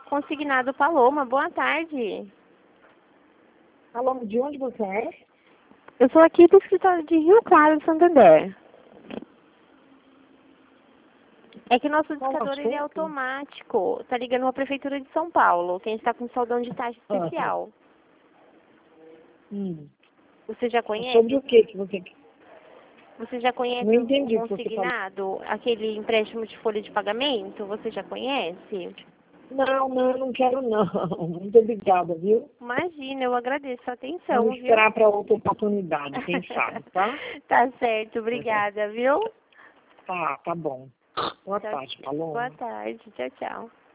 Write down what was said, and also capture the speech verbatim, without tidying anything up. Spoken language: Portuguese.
Consignado Paloma, boa tarde. Alô, de onde você é? Eu sou aqui do escritório de Rio Claro, Santander. É que nosso Qual discador ele é assunto? automático. Tá ligando a Prefeitura de São Paulo, que a gente tá com saldão de taxa Ah, especial. hum. Você já É conhece? sobre o que que você... Você já conhece Não o entendi o que você falou. consignado? Aquele empréstimo de folha de pagamento? Você já conhece? Não, não, não quero não. Muito obrigada, viu? Imagina, eu agradeço a atenção, Vamos viu? esperar para outra oportunidade, quem sabe, tá? Tá certo, obrigada, viu? Tá, tá bom. Boa Tchau, tarde, Paloma. boa tarde, tchau, tchau.